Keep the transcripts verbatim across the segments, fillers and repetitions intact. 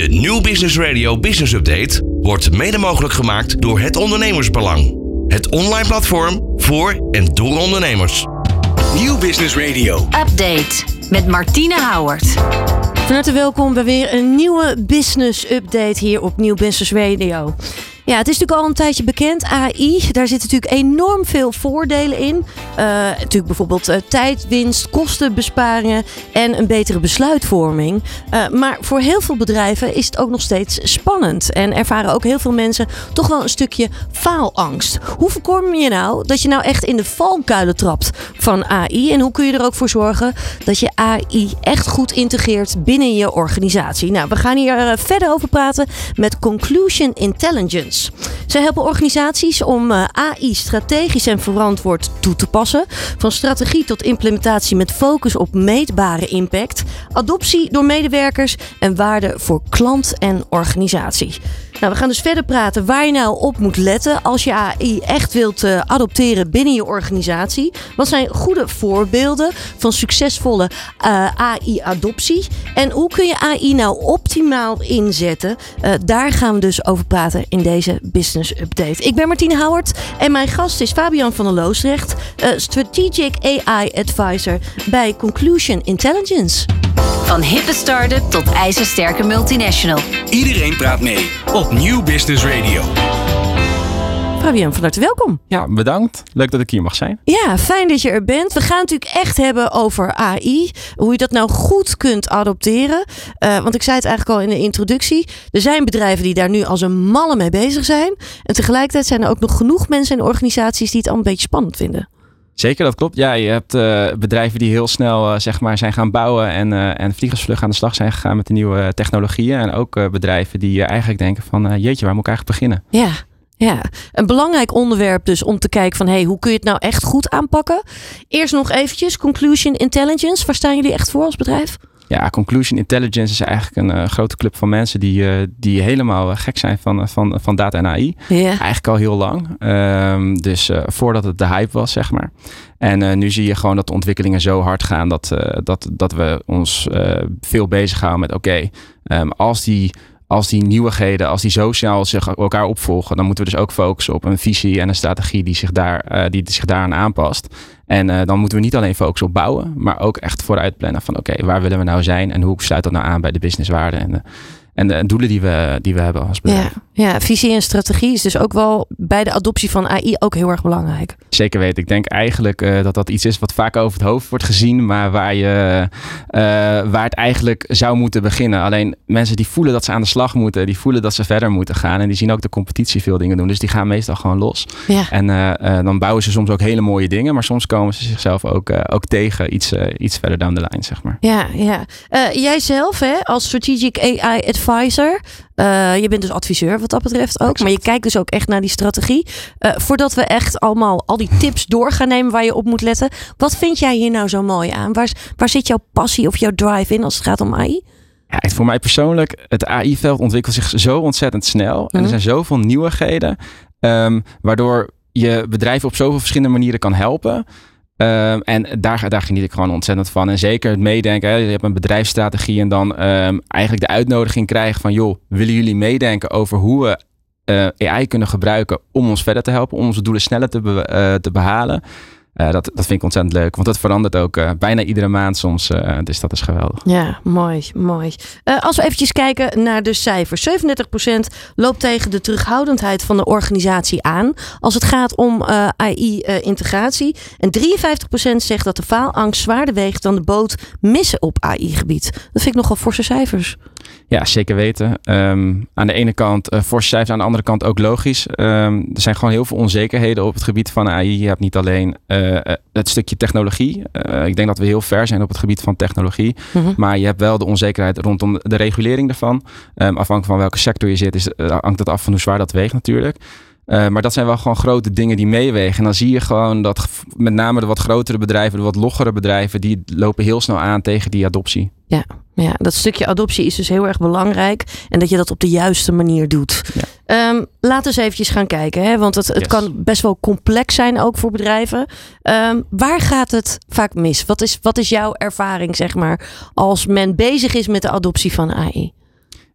De Nieuw Business Radio Business Update wordt mede mogelijk gemaakt door Het Ondernemersbelang. Het online platform voor en door ondernemers. Nieuw Business Radio Update met Martine Houwert. Van harte welkom bij weer een nieuwe business update hier op Nieuw Business Radio. Ja, het is natuurlijk al een tijdje bekend, A I. Daar zitten natuurlijk enorm veel voordelen in. Uh, natuurlijk bijvoorbeeld uh, tijdwinst, kostenbesparingen en een betere besluitvorming. Uh, maar voor heel veel bedrijven is het ook nog steeds spannend. En ervaren ook heel veel mensen toch wel een stukje faalangst. Hoe voorkom je nou dat je nou echt in de valkuilen trapt van A I? En hoe kun je er ook voor zorgen dat je A I echt goed integreert binnen je organisatie? Nou, we gaan hier uh, verder over praten met Conclusion Intelligence. Zij helpen organisaties om uh, A I strategisch en verantwoord toe te passen. Van strategie tot implementatie met focus op meetbare impact, adoptie door medewerkers en waarde voor klant en organisatie. Nou, we gaan dus verder praten waar je nou op moet letten als je A I echt wilt uh, adopteren binnen je organisatie. Wat zijn goede voorbeelden van succesvolle uh, A I-adoptie? En hoe kun je A I nou optimaal inzetten? Uh, daar gaan we dus over praten in deze Business Update. Ik ben Martine Houwert en mijn gast is Fabian van der Loosdrecht, uh, Strategic A I Advisor bij Conclusion Intelligence. Van hippe start-up tot ijzersterke multinational. Iedereen praat mee op Nieuw Business Radio. Fabian, van harte welkom. Ja, bedankt. Leuk dat ik hier mag zijn. Ja, fijn dat je er bent. We gaan het natuurlijk echt hebben over A I. Hoe je dat nou goed kunt adopteren. Uh, want ik zei het eigenlijk al in de introductie. Er zijn bedrijven die daar nu als een malle mee bezig zijn. En tegelijkertijd zijn er ook nog genoeg mensen en organisaties die het al een beetje spannend vinden. Zeker, dat klopt. Ja, je hebt uh, bedrijven die heel snel uh, zeg maar zijn gaan bouwen en, uh, en vliegersvlug aan de slag zijn gegaan met de nieuwe uh, technologieën. En ook uh, bedrijven die uh, eigenlijk denken van uh, jeetje, waar moet ik eigenlijk beginnen? Ja. Ja, een belangrijk onderwerp dus om te kijken van hey, hoe kun je het nou echt goed aanpakken? Eerst nog eventjes Conclusion Intelligence. Waar staan jullie echt voor als bedrijf? Ja, Conclusion Intelligence is eigenlijk een uh, grote club van mensen die, uh, die helemaal uh, gek zijn van, uh, van, van data en A I. Ja. Eigenlijk al heel lang. Um, dus uh, voordat het de hype was, zeg maar. En uh, nu zie je gewoon dat de ontwikkelingen zo hard gaan dat, uh, dat, dat we ons uh, veel bezighouden met oké, okay, um, als die... Als die nieuwigheden, als die zo snel zich elkaar opvolgen, dan moeten we dus ook focussen op een visie en een strategie die zich, daar, uh, die zich daaraan aanpast. En uh, dan moeten we niet alleen focussen op bouwen, maar ook echt vooruit plannen van oké, okay, waar willen we nou zijn en hoe sluit dat nou aan bij de businesswaarden en de, en de doelen die we, die we hebben als bedrijf. Ja, ja, visie en strategie is dus ook wel bij de adoptie van A I ook heel erg belangrijk. Zeker weten. Ik denk eigenlijk uh, dat dat iets is wat vaak over het hoofd wordt gezien, maar waar, je, uh, waar het eigenlijk zou moeten beginnen. Alleen mensen die voelen dat ze aan de slag moeten, die voelen dat ze verder moeten gaan en die zien ook de competitie veel dingen doen. Dus die gaan meestal gewoon los. Ja. En uh, uh, dan bouwen ze soms ook hele mooie dingen, maar soms komen ze zichzelf ook, uh, ook tegen iets, uh, iets verder down the line, zeg maar. Ja, ja. Uh, jij zelf hè, als Strategic A I Advisor, uh, je bent dus adviseur wat dat betreft ook, exact. Maar je kijkt dus ook echt naar die strategie. Uh, voordat we echt allemaal al die tips door gaan nemen waar je op moet letten. Wat vind jij hier nou zo mooi aan? Waar, waar zit jouw passie of jouw drive in als het gaat om A I? Ja, voor mij persoonlijk, het A I-veld ontwikkelt zich zo ontzettend snel. Mm-hmm. En er zijn zoveel nieuwigheden, um, waardoor je bedrijven op zoveel verschillende manieren kan helpen. Um, en daar, daar geniet ik gewoon ontzettend van. En zeker het meedenken. Hè. Je hebt een bedrijfsstrategie en dan um, eigenlijk de uitnodiging krijgen van joh, willen jullie meedenken over hoe we uh, A I kunnen gebruiken om ons verder te helpen, om onze doelen sneller te, be- uh, te behalen. Uh, dat, dat vind ik ontzettend leuk, want dat verandert ook uh, bijna iedere maand soms. Uh, dus dat is geweldig. Ja, mooi, mooi. Uh, als we eventjes kijken naar de cijfers. zevenendertig procent loopt tegen de terughoudendheid van de organisatie aan als het gaat om uh, A I-integratie. Uh, en drieënvijftig procent zegt dat de faalangst zwaarder weegt dan de boot missen op A I-gebied. Dat vind ik nogal forse cijfers. Ja, zeker weten. Um, aan de ene kant uh, forse cijfers, aan de andere kant ook logisch. Um, er zijn gewoon heel veel onzekerheden op het gebied van A I. Je hebt niet alleen uh, het stukje technologie. Uh, ik denk dat we heel ver zijn op het gebied van technologie. Mm-hmm. Maar je hebt wel de onzekerheid rondom de regulering daarvan. Um, afhankelijk van welke sector je zit, is, uh, hangt het af van hoe zwaar dat weegt natuurlijk. Uh, maar dat zijn wel gewoon grote dingen die meewegen. En dan zie je gewoon dat met name de wat grotere bedrijven, de wat loggere bedrijven, die lopen heel snel aan tegen die adoptie. Ja, ja, dat stukje adoptie is dus heel erg belangrijk. En dat je dat op de juiste manier doet. Ja. Um, laten we eens eventjes gaan kijken. Hè? Want het, het yes. kan best wel complex zijn ook voor bedrijven. Um, waar gaat het vaak mis? Wat is, wat is jouw ervaring, zeg maar, als men bezig is met de adoptie van A I?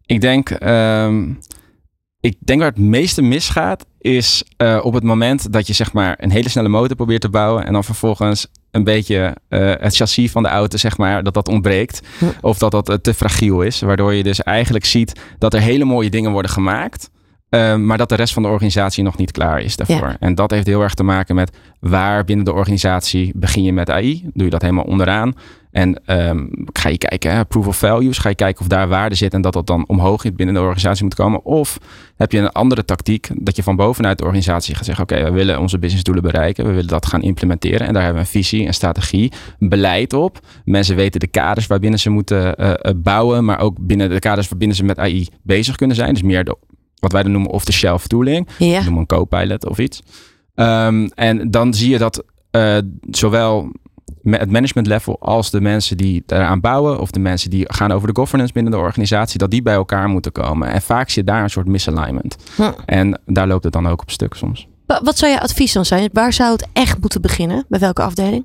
Ik denk, um, ik denk waar het meeste misgaat is uh, op het moment dat je zeg maar een hele snelle motor probeert te bouwen en dan vervolgens een beetje uh, het chassis van de auto, zeg maar, dat dat ontbreekt. Hm. Of dat dat uh, te fragiel is. Waardoor je dus eigenlijk ziet dat er hele mooie dingen worden gemaakt. Uh, maar dat de rest van de organisatie nog niet klaar is daarvoor. Ja. En dat heeft heel erg te maken met waar binnen de organisatie begin je met A I. Doe je dat helemaal onderaan. En um, ga je kijken, hè, proof of values. Ga je kijken of daar waarde zit en dat dat dan omhoog binnen de organisatie moet komen. Of heb je een andere tactiek dat je van bovenuit de organisatie gaat zeggen, oké, okay, we willen onze businessdoelen bereiken. We willen dat gaan implementeren. En daar hebben we een visie, een strategie, een beleid op. Mensen weten de kaders waarbinnen ze moeten uh, bouwen. Maar ook binnen de kaders waarbinnen ze met A I bezig kunnen zijn. Dus meer de wat wij dan noemen off-the-shelf tooling. Ja. We noemen een Copilot of iets. Um, en dan zie je dat uh, zowel het management level als de mensen die eraan bouwen of de mensen die gaan over de governance binnen de organisatie, dat die bij elkaar moeten komen. En vaak zie je daar een soort misalignment. Hm. En daar loopt het dan ook op stuk soms. Wat zou je advies dan zijn? Waar zou het echt moeten beginnen? Bij welke afdeling?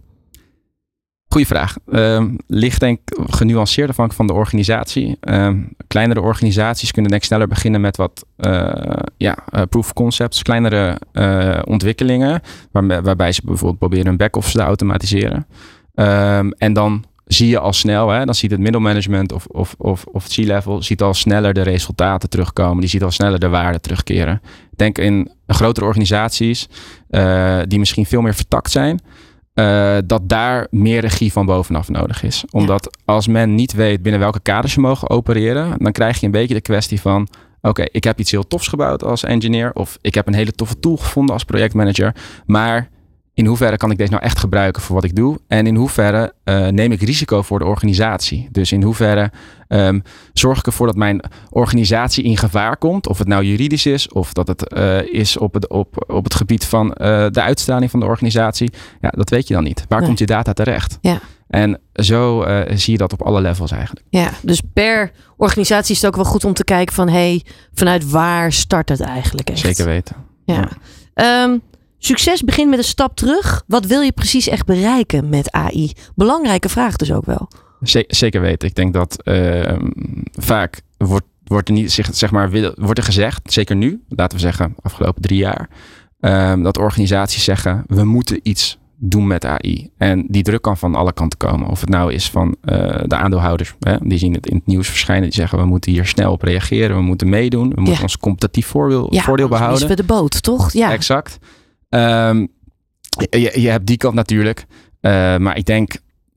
Goeie vraag. Uh, ligt denk ik genuanceerd afhankelijk van de organisatie. Uh, kleinere organisaties kunnen denk ik sneller beginnen met wat uh, ja, uh, proof of concepts. Kleinere uh, ontwikkelingen. Waar, waarbij ze bijvoorbeeld proberen hun back-office te automatiseren. Um, en dan zie je al snel, hè, dan ziet het middelmanagement of, of, of, of het C-level ziet al sneller de resultaten terugkomen. Die ziet al sneller de waarde terugkeren. Ik denk in grotere organisaties uh, die misschien veel meer vertakt zijn. Uh, dat daar meer regie van bovenaf nodig is. Omdat ja. als men niet weet binnen welke kaders je mogen opereren, dan krijg je een beetje de kwestie van, oké, okay, ik heb iets heel tofs gebouwd als engineer of ik heb een hele toffe tool gevonden als projectmanager, maar in hoeverre kan ik deze nou echt gebruiken voor wat ik doe? En in hoeverre uh, neem ik risico voor de organisatie? Dus in hoeverre um, zorg ik ervoor dat mijn organisatie in gevaar komt? Of het nou juridisch is, of dat het uh, is op het, op, op het gebied van uh, de uitstraling van de organisatie. Ja, dat weet je dan niet. Waar nee. komt je data terecht? Ja. En zo uh, zie je dat op alle levels eigenlijk. Ja, dus per organisatie is het ook wel goed om te kijken van, hey, vanuit waar start het eigenlijk echt? Zeker weten. Ja. ja. Um, Succes begint met een stap terug. Wat wil je precies echt bereiken met A I? Belangrijke vraag dus ook wel. Zeker weten. Ik denk dat uh, vaak wordt, wordt er niet zeg maar wordt er gezegd, zeker nu, laten we zeggen afgelopen drie jaar, uh, dat organisaties zeggen we moeten iets doen met A I. En die druk kan van alle kanten komen. Of het nou is van uh, de aandeelhouders. Hè? Die zien het in het nieuws verschijnen. Die zeggen we moeten hier snel op reageren. We moeten meedoen. We moeten ja. ons competitief voordeel, ja, voordeel behouden. Ja, we de boot, toch? Ja, exact. Um, je, je hebt die kant natuurlijk. Uh, maar ik denk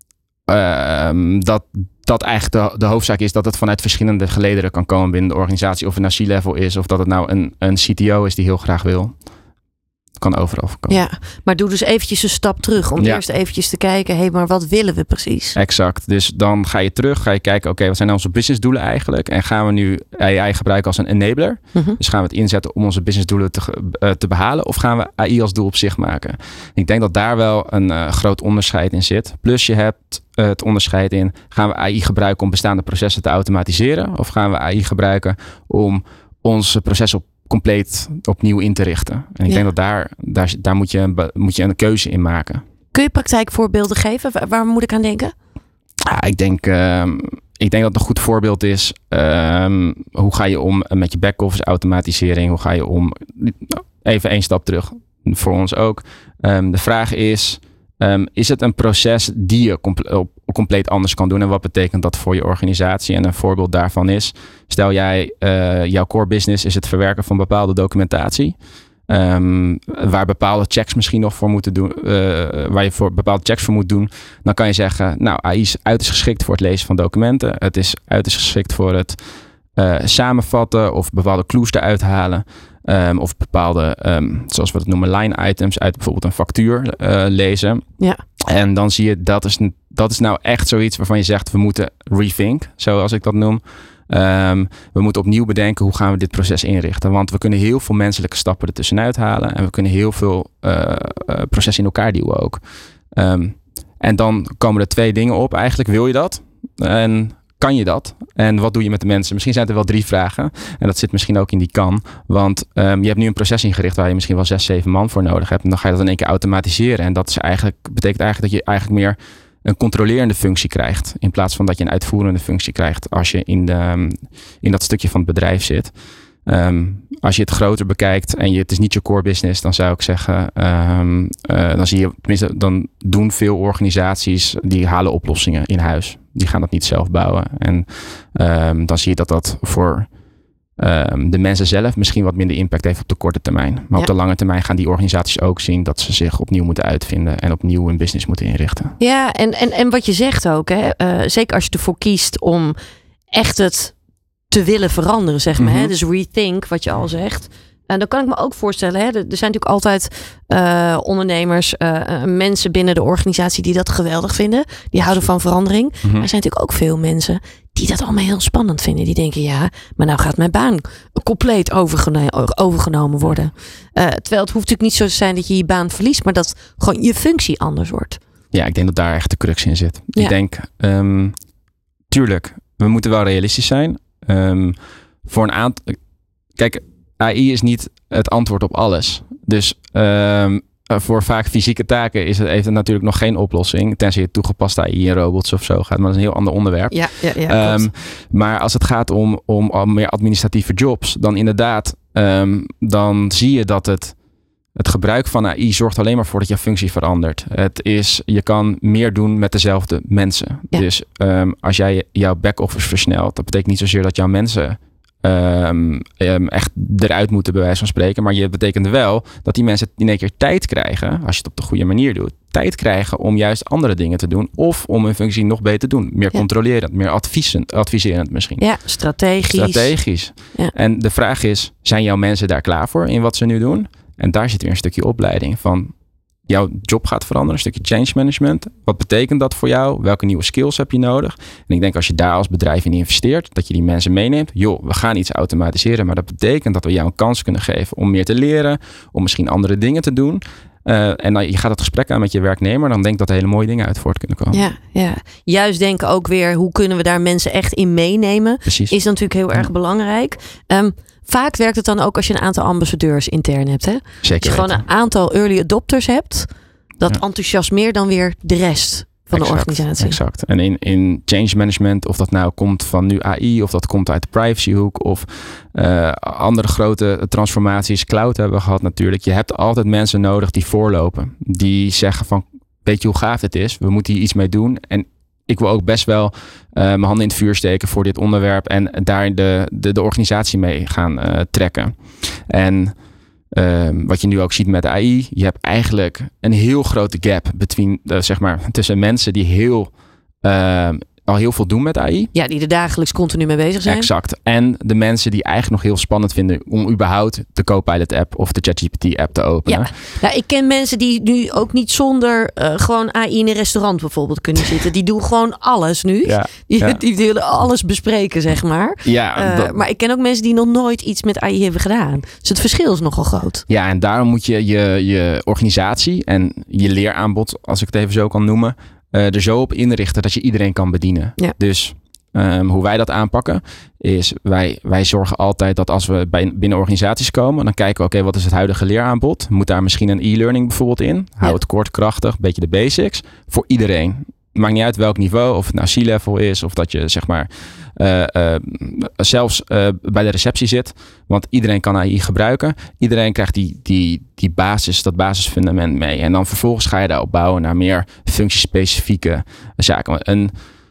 uh, dat dat eigenlijk de, de hoofdzaak is dat het vanuit verschillende gelederen kan komen binnen de organisatie. Of het nou C-level is of dat het nou een, een C T O is die heel graag wil. Kan overal voorkomen. Ja, maar doe dus eventjes een stap terug. Om ja. eerst eventjes te kijken, hé, hey, maar wat willen we precies? Exact. Dus dan ga je terug, ga je kijken, oké, okay, wat zijn nou onze businessdoelen eigenlijk? En gaan we nu A I gebruiken als een enabler? Uh-huh. Dus gaan we het inzetten om onze businessdoelen te, uh, te behalen? Of gaan we A I als doel op zich maken? Ik denk dat daar wel een uh, groot onderscheid in zit. Plus je hebt uh, het onderscheid in, gaan we A I gebruiken om bestaande processen te automatiseren? Of gaan we A I gebruiken om onze processen op compleet opnieuw in te richten. En ik ja. denk dat daar, daar, daar moet, je, moet je een keuze in maken. Kun je praktijkvoorbeelden geven? Waar, waar moet ik aan denken? Ja, ik, denk, uh, ik denk dat het een goed voorbeeld is. Uh, hoe ga je om met je back-office automatisering? Hoe ga je om? Even één stap terug. Voor ons ook. Um, de vraag is, um, is het een proces die je comple- compleet anders kan doen? En wat betekent dat voor je organisatie? En een voorbeeld daarvan is, stel jij, uh, jouw core business is het verwerken van bepaalde documentatie. Um, waar bepaalde checks misschien nog voor moeten doen. Uh, waar je voor bepaalde checks voor moet doen. Dan kan je zeggen, nou, A I is uiterst geschikt voor het lezen van documenten. Het is uiterst geschikt voor het uh, samenvatten of bepaalde clues eruit halen. Um, of bepaalde, um, zoals we het noemen, line items uit bijvoorbeeld een factuur uh, lezen. Ja. En dan zie je, dat is, dat is nou echt zoiets waarvan je zegt, we moeten rethink, zoals ik dat noem. Um, we moeten opnieuw bedenken, hoe gaan we dit proces inrichten? Want we kunnen heel veel menselijke stappen ertussenuit halen. En we kunnen heel veel uh, uh, processen in elkaar duwen ook. Um, en dan komen er twee dingen op. Eigenlijk, wil je dat? En kan je dat? En wat doe je met de mensen? Misschien zijn er wel drie vragen. En dat zit misschien ook in die kan. Want um, je hebt nu een proces ingericht waar je misschien wel zes, zeven man voor nodig hebt. En dan ga je dat in één keer automatiseren. En dat is eigenlijk, betekent eigenlijk dat je eigenlijk meer een controlerende functie krijgt. In plaats van dat je een uitvoerende functie krijgt als je in, de, in dat stukje van het bedrijf zit. Um, als je het groter bekijkt en je, het is niet je core business, dan zou ik zeggen, um, uh, dan zie je, tenminste, dan doen veel organisaties, die halen oplossingen in huis. Die gaan dat niet zelf bouwen. En um, dan zie je dat dat voor um, de mensen zelf misschien wat minder impact heeft op de korte termijn. Maar ja. op de lange termijn gaan die organisaties ook zien dat ze zich opnieuw moeten uitvinden en opnieuw hun business moeten inrichten. Ja, en, en, en wat je zegt ook, hè, uh, zeker als je ervoor kiest om echt het te willen veranderen, zeg maar. Mm-hmm. Hè? Dus rethink, wat je al zegt. En dan kan ik me ook voorstellen, hè? Er zijn natuurlijk altijd uh, ondernemers, uh, mensen binnen de organisatie die dat geweldig vinden. Die houden van verandering. Mm-hmm. Maar er zijn natuurlijk ook veel mensen die dat allemaal heel spannend vinden. Die denken, ja, maar nou gaat mijn baan compleet overgeno- overgenomen worden. Uh, terwijl het hoeft natuurlijk niet zo te zijn dat je je baan verliest, maar dat gewoon je functie anders wordt. Ja, ik denk dat daar echt de crux in zit. Ja. Ik denk, um, tuurlijk, we moeten wel realistisch zijn. Um, voor een aantal. Kijk, A I is niet het antwoord op alles. Dus um, voor vaak fysieke taken is het, heeft het natuurlijk nog geen oplossing. Tenzij je toegepaste A I in robots of zo gaat. Maar dat is een heel ander onderwerp. Ja, ja, ja, um, maar als het gaat om, om, om meer administratieve jobs, dan inderdaad, um, dan zie je dat het. Het gebruik van A I zorgt alleen maar voor dat je functie verandert. Het is, je kan meer doen met dezelfde mensen. Ja. Dus um, als jij jouw back-office versnelt, dat betekent niet zozeer dat jouw mensen um, um, echt eruit moeten, bij wijze van spreken. Maar je betekent wel dat die mensen in één keer tijd krijgen, als je het op de goede manier doet, tijd krijgen om juist andere dingen te doen. Of om hun functie nog beter te doen. Meer ja. controlerend, meer advisend, adviserend misschien. Ja, strategisch. Strategisch. Ja. En de vraag is, zijn jouw mensen daar klaar voor in wat ze nu doen? En daar zit weer een stukje opleiding van. Jouw job gaat veranderen, een stukje change management. Wat betekent dat voor jou? Welke nieuwe skills heb je nodig? En ik denk als je daar als bedrijf in investeert, dat je die mensen meeneemt. Joh, we gaan iets automatiseren, maar dat betekent dat we jou een kans kunnen geven om meer te leren, om misschien andere dingen te doen. Uh, en dan je gaat het gesprek aan met je werknemer, dan denk ik dat er hele mooie dingen uit voort kunnen komen. Ja, ja. Juist denken ook weer, hoe kunnen we daar mensen echt in meenemen? Precies. Is natuurlijk heel erg ja. belangrijk. Um, Vaak werkt het dan ook als je een aantal ambassadeurs intern hebt. Hè? Zeker. Als je gewoon een aantal early adopters hebt, dat ja. enthousiasmeert dan weer de rest van exact, de organisatie. Exact. En in, in change management, of dat nou komt van nu A I, of dat komt uit de privacyhoek, of uh, andere grote transformaties, cloud hebben we gehad natuurlijk. Je hebt altijd mensen nodig die voorlopen. Die zeggen van, weet je hoe gaaf dit is? We moeten hier iets mee doen. En ik wil ook best wel uh, mijn handen in het vuur steken voor dit onderwerp en daar de, de, de organisatie mee gaan uh, trekken. En uh, wat je nu ook ziet met A I, je hebt eigenlijk een heel grote gap between, uh, zeg maar, tussen mensen die heel, uh, al heel veel doen met A I. Ja, die er dagelijks continu mee bezig zijn. Exact. En de mensen die eigenlijk nog heel spannend vinden om überhaupt de Copilot app of de ChatGPT app te openen. Ja, ja, ik ken mensen die nu ook niet zonder uh, gewoon A I in een restaurant bijvoorbeeld kunnen zitten. Die doen gewoon alles nu. Ja, die, ja. die willen alles bespreken, zeg maar. Ja, uh, dat... Maar ik ken ook mensen die nog nooit iets met A I hebben gedaan. Dus het verschil is nogal groot. Ja, en daarom moet je je, je organisatie en je leeraanbod, als ik het even zo kan noemen, Uh, er zo op inrichten dat je iedereen kan bedienen. Ja. Dus um, hoe wij dat aanpakken is, wij, wij zorgen altijd dat als we bij, binnen organisaties komen, dan kijken we, oké, okay, wat is het huidige leeraanbod? Moet daar misschien een e-learning bijvoorbeeld in? Hou ja. het kort, krachtig, een beetje de basics. Voor iedereen. Maakt niet uit welk niveau, of het nou C-level is, of dat je zeg maar uh, uh, zelfs uh, bij de receptie zit. Want iedereen kan A I gebruiken. Iedereen krijgt die, die, die basis, dat basisfundament mee. En dan vervolgens ga je daarop bouwen naar meer functiespecifieke zaken. Een,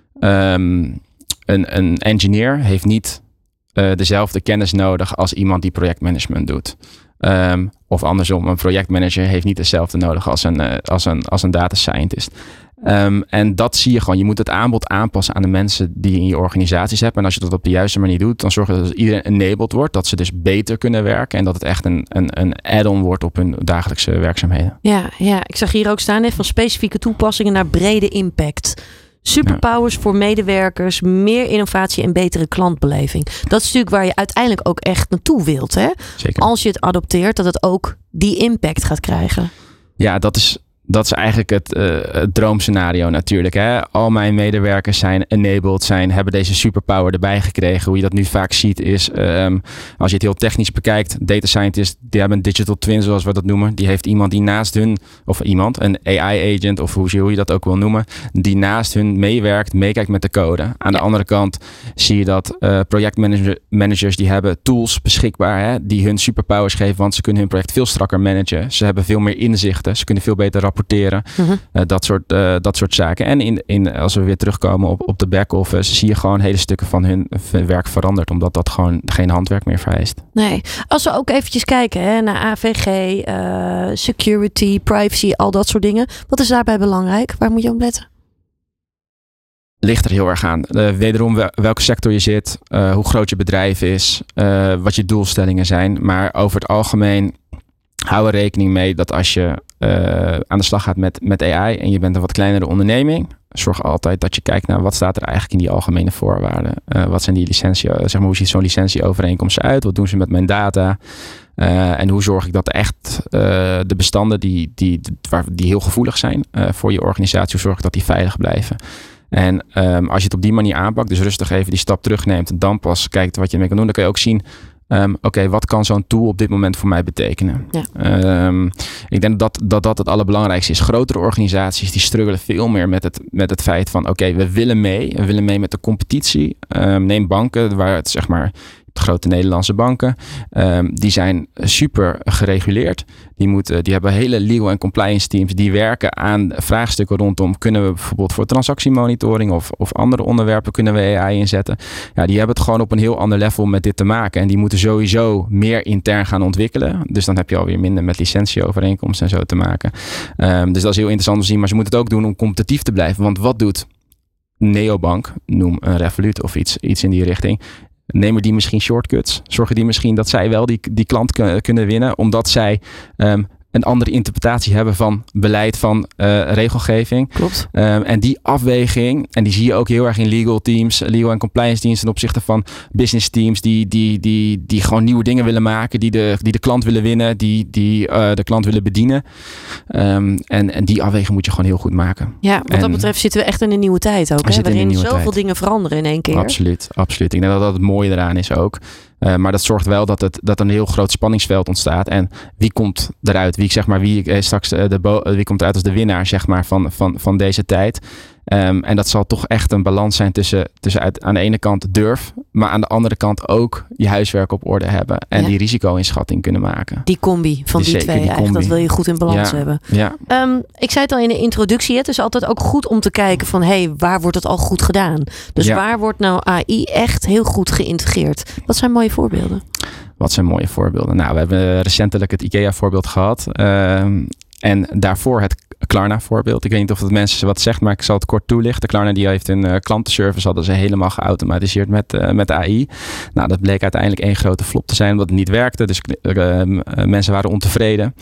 um, een, een engineer heeft niet uh, dezelfde kennis nodig als iemand die projectmanagement doet. Um, of andersom, een projectmanager heeft niet hetzelfde nodig als een, uh, als een, als een data scientist. Um, en dat zie je gewoon. Je moet het aanbod aanpassen aan de mensen die je in je organisaties hebt. En als je dat op de juiste manier doet, dan zorg je dat iedereen enabled wordt. Dat ze dus beter kunnen werken. En dat het echt een, een, een add-on wordt op hun dagelijkse werkzaamheden. Ja, ja, ik zag hier ook staan hè, van specifieke toepassingen naar brede impact. Superpowers ja. voor medewerkers, meer innovatie en betere klantbeleving. Dat is natuurlijk waar je uiteindelijk ook echt naartoe wilt. Hè? Zeker. Als je het adopteert, dat het ook die impact gaat krijgen. Ja, dat is... Dat is eigenlijk het, uh, het droomscenario natuurlijk. Hè? Al mijn medewerkers zijn enabled, zijn, hebben deze superpower erbij gekregen. Hoe je dat nu vaak ziet is, um, als je het heel technisch bekijkt, data scientists, die hebben een digital twin zoals we dat noemen. Die heeft iemand die naast hun, of iemand, een A I agent of hoe, hoe je dat ook wil noemen, die naast hun meewerkt, meekijkt met de code. Aan de andere kant zie je dat uh, projectmanagers die hebben tools beschikbaar, hè, die hun superpowers geven, want ze kunnen hun project veel strakker managen. Ze hebben veel meer inzichten, ze kunnen veel beter rapporteren. Mm-hmm. Uh, dat, soort, uh, dat soort zaken. En in, in, als we weer terugkomen op, op de back-office, zie je gewoon hele stukken van hun werk veranderd. Omdat dat gewoon geen handwerk meer vereist. Nee. Als we ook eventjes kijken hè, naar A V G, uh, security, privacy, al dat soort dingen. Wat is daarbij belangrijk? Waar moet je op letten? Ligt er heel erg aan. Uh, wederom wel, welke sector je zit, uh, hoe groot je bedrijf is, uh, wat je doelstellingen zijn. Maar over het algemeen hou er rekening mee dat als je uh, aan de slag gaat met, met A I en je bent een wat kleinere onderneming, zorg altijd dat je kijkt naar wat staat er eigenlijk in die algemene voorwaarden. Uh, wat zijn die licentie, zeg maar, hoe ziet zo'n licentieovereenkomst uit? Wat doen ze met mijn data? Uh, en hoe zorg ik dat echt uh, de bestanden die, die, die heel gevoelig zijn uh, voor je organisatie, hoe zorg ik dat die veilig blijven? En um, als je het op die manier aanpakt, dus rustig even die stap terugneemt, dan pas kijkt wat je ermee kan doen, dan kun je ook zien, Um, Oké, okay, wat kan zo'n tool op dit moment voor mij betekenen? Ja. Um, ik denk dat, dat dat het allerbelangrijkste is. Grotere organisaties die struggelen veel meer met het, met het feit van oké, okay, we willen mee. We willen mee met de competitie. Um, neem banken, waar het zeg maar de grote Nederlandse banken, um, die zijn super gereguleerd. Die, moeten, die hebben hele legal en compliance teams die werken aan vraagstukken rondom, kunnen we bijvoorbeeld voor transactiemonitoring of, of andere onderwerpen kunnen we A I inzetten. Ja, die hebben het gewoon op een heel ander level met dit te maken. En die moeten sowieso meer intern gaan ontwikkelen. Dus dan heb je alweer minder met licentieovereenkomsten en zo te maken. Um, dus dat is heel interessant om te zien. Maar ze moeten het ook doen om competitief te blijven. Want wat doet Neobank, noem een Revolut of iets, iets in die richting, nemen die misschien shortcuts? Zorgen die misschien dat zij wel die, die klant k- kunnen winnen, omdat zij um, een andere interpretatie hebben van beleid, van uh, regelgeving. Klopt. Um, en die afweging, en die zie je ook heel erg in legal teams, legal en compliance teams ten opzichte van business teams die, die, die, die gewoon nieuwe dingen willen maken, die de, die de klant willen winnen, die, die uh, de klant willen bedienen. Um, en, en die afweging moet je gewoon heel goed maken. Ja, wat en, dat betreft zitten we echt in een nieuwe tijd ook. Hè? Waarin zoveel tijd. dingen veranderen in één keer. Absoluut, absoluut. Ik denk dat dat het mooie eraan is ook. Uh, maar dat zorgt wel dat, het, dat er een heel groot spanningsveld ontstaat. En wie komt eruit? Wie, zeg maar, wie, eh, straks de bo- wie komt eruit als de winnaar, zeg maar, van, van, van deze tijd? Um, en dat zal toch echt een balans zijn tussen, tussen uit, aan de ene kant durf, maar aan de andere kant ook je huiswerk op orde hebben. En ja. die risico-inschatting kunnen maken. Die combi van die, die twee, die eigenlijk, dat wil je goed in balans ja. hebben. Ja. Um, ik zei het al in de introductie, het is altijd ook goed om te kijken van, hé, hey, waar wordt het al goed gedaan? Dus ja. waar wordt nou A I echt heel goed geïntegreerd? Wat zijn mooie voorbeelden? Wat zijn mooie voorbeelden? Nou, we hebben recentelijk het IKEA-voorbeeld gehad. Uh, en daarvoor het Klarna-voorbeeld. Ik weet niet of het mensen wat zegt, maar ik zal het kort toelichten. Klarna die heeft een uh, klantenservice, hadden ze helemaal geautomatiseerd met, uh, met A I. Nou, dat bleek uiteindelijk één grote flop te zijn, omdat het niet werkte. Dus uh, uh, mensen waren ontevreden.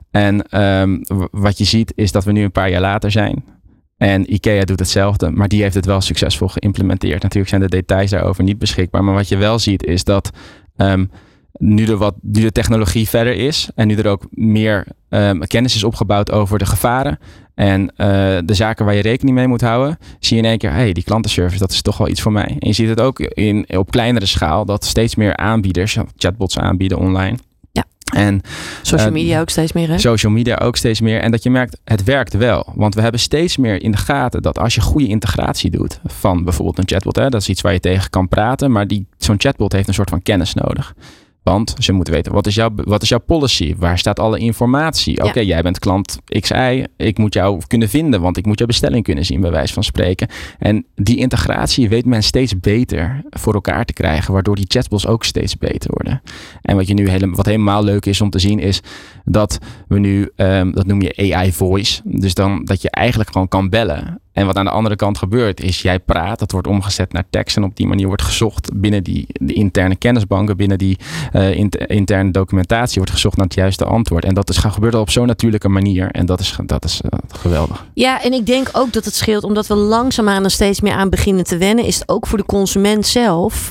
En um, wat je ziet is dat we nu een paar jaar later zijn. En IKEA doet hetzelfde, maar die heeft het wel succesvol geïmplementeerd. Natuurlijk zijn de details daarover niet beschikbaar. Maar wat je wel ziet is dat um, nu, er wat, nu de technologie verder is en nu er ook meer um, kennis is opgebouwd over de gevaren en uh, de zaken waar je rekening mee moet houden, zie je in één keer, hey, die klantenservice, dat is toch wel iets voor mij. En je ziet het ook in, op kleinere schaal, dat steeds meer aanbieders chatbots aanbieden online. Ja. En social media uh, ook steeds meer, hè? Social media ook steeds meer. En dat je merkt, het werkt wel. Want we hebben steeds meer in de gaten dat als je goede integratie doet van bijvoorbeeld een chatbot, hè, dat is iets waar je tegen kan praten, maar die, zo'n chatbot heeft een soort van kennis nodig. Want ze moeten weten, wat is jouw, wat is jouw policy? Waar staat alle informatie? Oké, okay, ja. jij bent klant X I. Ik moet jou kunnen vinden, want ik moet jouw bestelling kunnen zien, bij wijze van spreken. En die integratie weet men steeds beter voor elkaar te krijgen, waardoor die chatbots ook steeds beter worden. En wat, je nu hele, wat helemaal leuk is om te zien, is dat we nu, um, dat noem je A I voice. Dus dan dat je eigenlijk gewoon kan bellen. En wat aan de andere kant gebeurt is, jij praat, dat wordt omgezet naar tekst en op die manier wordt gezocht binnen die de interne kennisbanken, binnen die uh, inter, interne documentatie wordt gezocht naar het juiste antwoord. En dat is gaan gebeuren op zo'n natuurlijke manier en dat is, dat is uh, geweldig. Ja, en ik denk ook dat het scheelt, omdat we langzaamaan er steeds meer aan beginnen te wennen, is het ook voor de consument zelf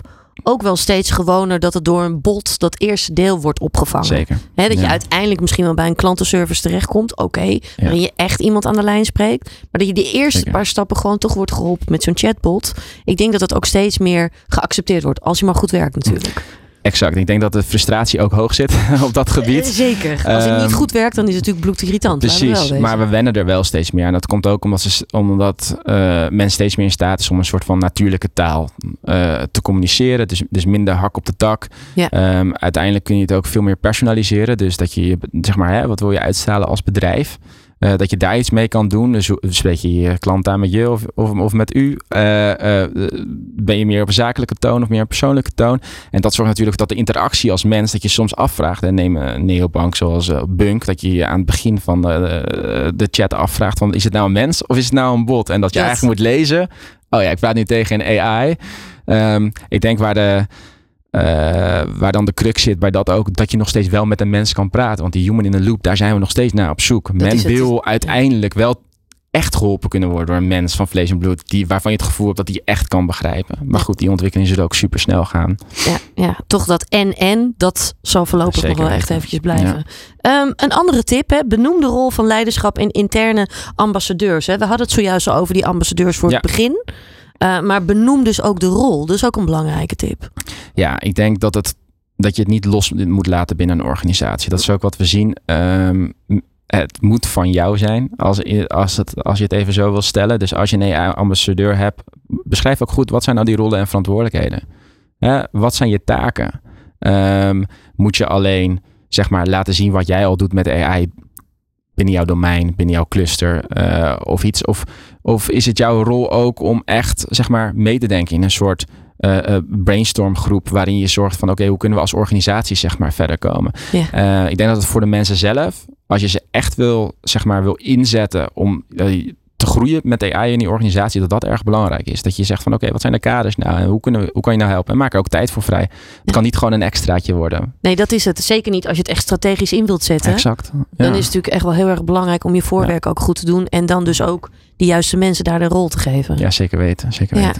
ook wel steeds gewoner dat het door een bot dat eerste deel wordt opgevangen. Zeker. He, dat ja. je uiteindelijk misschien wel bij een klantenservice terechtkomt. Oké, okay, ja. waarin je echt iemand aan de lijn spreekt. Maar dat je die eerste Zeker. paar stappen gewoon toch wordt geholpen met zo'n chatbot. Ik denk dat dat ook steeds meer geaccepteerd wordt. Als je maar goed werkt natuurlijk. Exact. Ik denk dat de frustratie ook hoog zit op dat gebied. Zeker. Als het niet goed werkt, dan is het natuurlijk bloedirritant. Precies. We maar we wennen er wel steeds meer aan. Dat komt ook omdat, ze, omdat uh, men steeds meer in staat is om een soort van natuurlijke taal uh, te communiceren. Dus, dus minder hak op de tak. Ja. Um, uiteindelijk kun je het ook veel meer personaliseren. Dus dat je, zeg maar, hè, wat wil je uitstralen als bedrijf? Uh, dat je daar iets mee kan doen. Dus spreek je je klant aan met je of, of, of met u. Uh, uh, ben je meer op een zakelijke toon of meer een persoonlijke toon. En dat zorgt natuurlijk dat de interactie als mens, dat je soms afvraagt. En neem een neobank zoals uh, Bunk. Dat je je aan het begin van de, de chat afvraagt van, is het nou een mens of is het nou een bot? En dat je yes. eigenlijk moet lezen. Oh ja, ik praat nu tegen een A I. Um, ik denk waar de... Uh, waar dan de crux zit bij dat ook, dat je nog steeds wel met een mens kan praten. Want die human in the loop, daar zijn we nog steeds naar op zoek. Dat Men wil het. uiteindelijk wel echt geholpen kunnen worden door een mens van vlees en bloed, die, waarvan je het gevoel hebt dat hij echt kan begrijpen. Maar goed, die ontwikkeling zullen ook super snel gaan. Ja, ja, toch dat en-en, dat zal voorlopig Zeker nog wel weten. echt eventjes blijven. Ja. Um, een andere tip, hè, benoem de rol van leiderschap in interne ambassadeurs. Hè. We hadden het zojuist al over die ambassadeurs voor ja. het begin. Uh, maar benoem dus ook de rol. Dat is ook een belangrijke tip. Ja, ik denk dat, het, dat je het niet los moet laten binnen een organisatie. Dat is ook wat we zien. Um, het moet van jou zijn, als, als, het, als je het even zo wil stellen. Dus als je een A I-ambassadeur hebt, beschrijf ook goed, wat zijn nou die rollen en verantwoordelijkheden? Uh, wat zijn je taken? Um, moet je alleen, zeg maar, laten zien wat jij al doet met A I binnen jouw domein, binnen jouw cluster uh, of iets? Of, of is het jouw rol ook om echt, zeg maar, mee te denken in een soort uh, uh, brainstormgroep waarin je zorgt van, oké, okay, hoe kunnen we als organisatie, zeg maar, verder komen? Ja. Uh, ik denk dat het voor de mensen zelf, als je ze echt wil, zeg maar, wil inzetten om uh, te groeien met A I in die organisatie, dat dat erg belangrijk is. Dat je zegt van, oké, okay, wat zijn de kaders nou? En hoe, kunnen we, hoe kan je nou helpen? En maak er ook tijd voor vrij. Het ja. kan niet gewoon een extraatje worden. Nee, dat is het. Zeker niet als je het echt strategisch in wilt zetten. Exact. Ja. Dan is het natuurlijk echt wel heel erg belangrijk om je voorwerk ja. ook goed te doen. En dan dus ook de juiste mensen daar de rol te geven. Ja, zeker weten. Zeker ja. weten.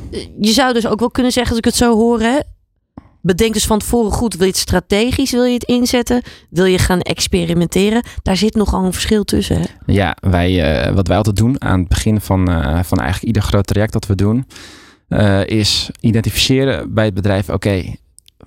Je zou dus ook wel kunnen zeggen, als ik het zo hoor, hè, bedenk dus van tevoren goed, wil je het strategisch, wil je het inzetten? Wil je gaan experimenteren? Daar zit nogal een verschil tussen. Hè? Ja, wij, uh, wat wij altijd doen aan het begin van, uh, van eigenlijk ieder groot traject dat we doen, uh, is identificeren bij het bedrijf, oké, okay,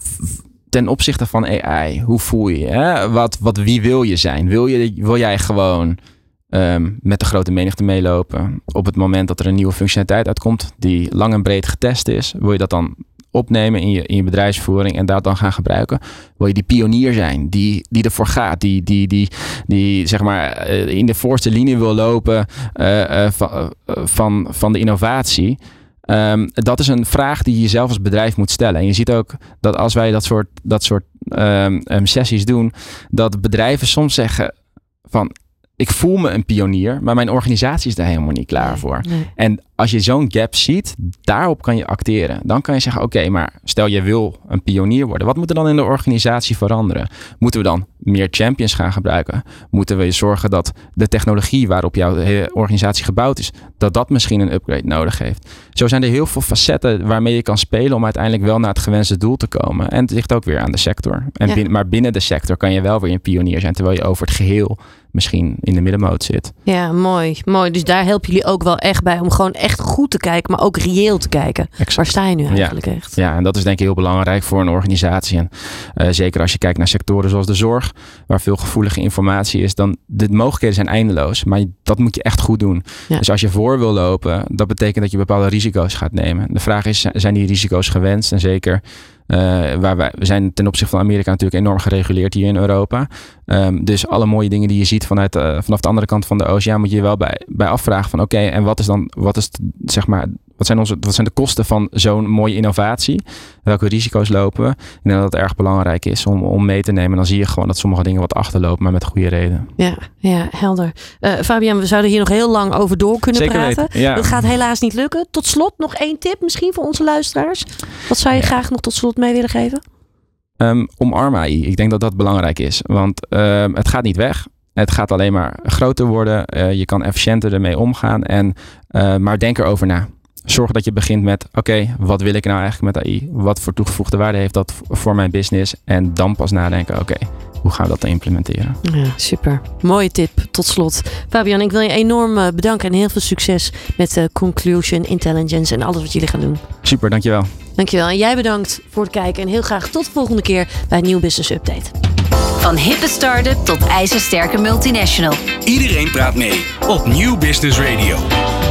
ten opzichte van A I, hoe voel je je? Hè? Wat, wat, wie wil je zijn? Wil, je, wil jij gewoon um, met de grote menigte meelopen op het moment dat er een nieuwe functionaliteit uitkomt die lang en breed getest is? Wil je dat dan opnemen in je, in je bedrijfsvoering en daar dan gaan gebruiken? Wil je die pionier zijn, die, die ervoor gaat, die, die, die, die zeg maar in de voorste linie wil lopen uh, uh, van, uh, van, van de innovatie? Um, dat is een vraag die je zelf als bedrijf moet stellen. En je ziet ook dat als wij dat soort, dat soort um, um, sessies doen, dat bedrijven soms zeggen van, ik voel me een pionier, maar mijn organisatie is daar helemaal niet klaar voor. Nee. En als je zo'n gap ziet, daarop kan je acteren. Dan kan je zeggen, oké, okay, maar stel je wil een pionier worden. Wat moet er dan in de organisatie veranderen? Moeten we dan meer champions gaan gebruiken? Moeten we zorgen dat de technologie waarop jouw organisatie gebouwd is, dat dat misschien een upgrade nodig heeft? Zo zijn er heel veel facetten waarmee je kan spelen om uiteindelijk wel naar het gewenste doel te komen. En het ligt ook weer aan de sector. En ja. binnen, maar binnen de sector kan je wel weer een pionier zijn, terwijl je over het geheel misschien in de middenmoot zit. Ja, mooi. mooi. Dus daar helpen jullie ook wel echt bij om gewoon echt goed te kijken, maar ook reëel te kijken. Exact. Waar sta je nu eigenlijk ja. echt? Ja, en dat is denk ik heel belangrijk voor een organisatie. En uh, zeker als je kijkt naar sectoren zoals de zorg, waar veel gevoelige informatie is, dan de mogelijkheden zijn eindeloos. Maar dat moet je echt goed doen. Ja. Dus als je voor wil lopen, dat betekent dat je bepaalde risico's gaat nemen. De vraag is, zijn die risico's gewenst? En zeker Uh, waar wij, we zijn ten opzichte van Amerika natuurlijk enorm gereguleerd hier in Europa. Um, dus alle mooie dingen die je ziet vanuit, uh, vanaf de andere kant van de oceaan moet je je wel bij, bij afvragen van oké, okay, en wat is dan, wat is zeg maar, wat zijn, onze, wat zijn de kosten van zo'n mooie innovatie? Welke risico's lopen we? Ik denk dat het erg belangrijk is om, om mee te nemen. Dan zie je gewoon dat sommige dingen wat achterlopen, maar met goede reden. Ja, ja helder. Uh, Fabian, we zouden hier nog heel lang over door kunnen Zeker praten. Weten, ja. Dat gaat helaas niet lukken. Tot slot nog één tip misschien voor onze luisteraars. Wat zou je ja. graag nog tot slot mee willen geven? Um, omarm A I. Ik denk dat dat belangrijk is. Want um, het gaat niet weg. Het gaat alleen maar groter worden. Uh, je kan efficiënter ermee omgaan. En, uh, maar denk erover na. zorg dat je begint met, oké, okay, wat wil ik nou eigenlijk met A I? Wat voor toegevoegde waarde heeft dat voor mijn business? En dan pas nadenken, oké, okay, hoe gaan we dat dan implementeren? Ja, super. Mooie tip tot slot. Fabian, ik wil je enorm bedanken en heel veel succes met uh, Conclusion Intelligence en alles wat jullie gaan doen. Super, dankjewel. Dankjewel. En jij bedankt voor het kijken en heel graag tot de volgende keer bij een nieuw Business Update. Van hippe start-up tot ijzersterke multinational. Iedereen praat mee op Nieuw Business Radio.